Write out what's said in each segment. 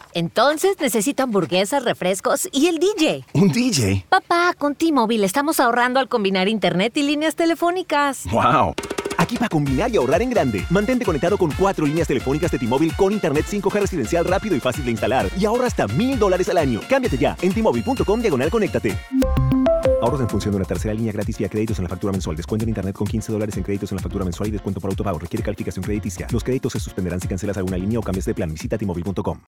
Entonces necesito hamburguesas, refrescos y el DJ. ¿Un DJ? Papá, con T-Mobile estamos ahorrando al combinar internet y líneas telefónicas. ¡Wow! Aquí para combinar y ahorrar en grande. Mantente conectado con 4 líneas telefónicas de T-Mobile con internet 5G residencial rápido y fácil de instalar. Y ahorra hasta $1,000 al año. Cámbiate ya en T-Mobile.com/conéctate. Ahorros en función de una tercera línea gratis vía créditos en la factura mensual. Descuento en internet con $15 en créditos en la factura mensual y descuento por autopago. Requiere calificación crediticia. Los créditos se suspenderán si cancelas alguna línea o cambias de plan. Visita T-Mobile.com.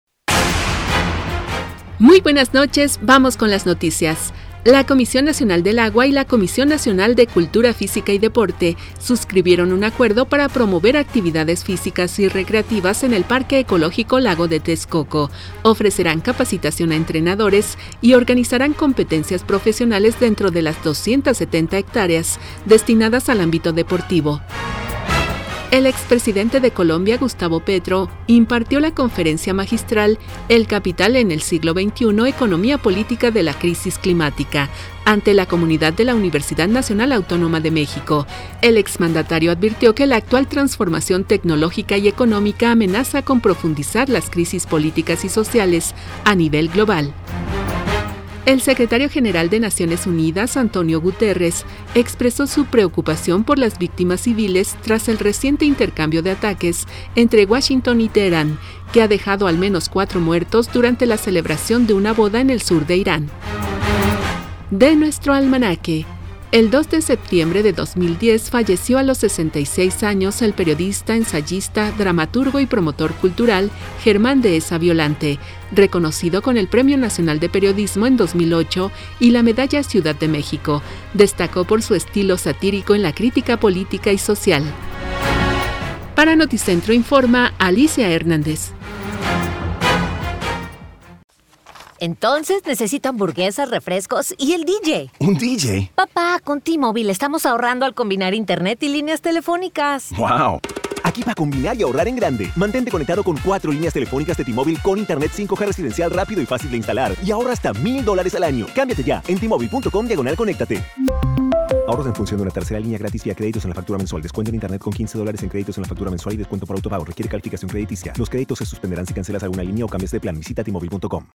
Muy buenas noches, vamos con las noticias. La Comisión Nacional del Agua y la Comisión Nacional de Cultura Física y Deporte suscribieron un acuerdo para promover actividades físicas y recreativas en el Parque Ecológico Lago de Texcoco. Ofrecerán capacitación a entrenadores y organizarán competencias profesionales dentro de las 270 hectáreas destinadas al ámbito deportivo. El expresidente de Colombia, Gustavo Petro, impartió la conferencia magistral El capital en el siglo XXI, economía política de la crisis climática, ante la comunidad de la Universidad Nacional Autónoma de México. El exmandatario advirtió que la actual transformación tecnológica y económica amenaza con profundizar las crisis políticas y sociales a nivel global. El secretario general de Naciones Unidas, Antonio Guterres, expresó su preocupación por las víctimas civiles tras el reciente intercambio de ataques entre Washington y Teherán, que ha dejado al menos 4 muertos durante la celebración de una boda en el sur de Irán. De nuestro almanaque. El 2 de septiembre de 2010 falleció a los 66 años el periodista, ensayista, dramaturgo y promotor cultural Germán Dehesa Violante, reconocido con el Premio Nacional de Periodismo en 2008 y la Medalla Ciudad de México. Destacó por su estilo satírico en la crítica política y social. Para Noticentro informa Alicia Hernández. Entonces necesito hamburguesas, refrescos y el DJ. ¿Un DJ? Papá, con T-Mobile estamos ahorrando al combinar internet y líneas telefónicas. ¡Wow! Aquí para combinar y ahorrar en grande. Mantente conectado con 4 líneas telefónicas de T-Mobile con internet 5G residencial rápido y fácil de instalar. Y ahorra hasta $1,000 al año. Cámbiate ya en T-Mobile.com/conéctate. Ahorros en función de una tercera línea gratis vía créditos en la factura mensual. Descuento en internet con $15 en créditos en la factura mensual y descuento por autopago. Requiere calificación crediticia. Los créditos se suspenderán si cancelas alguna línea o cambias de plan. Visita T-Mobile.com.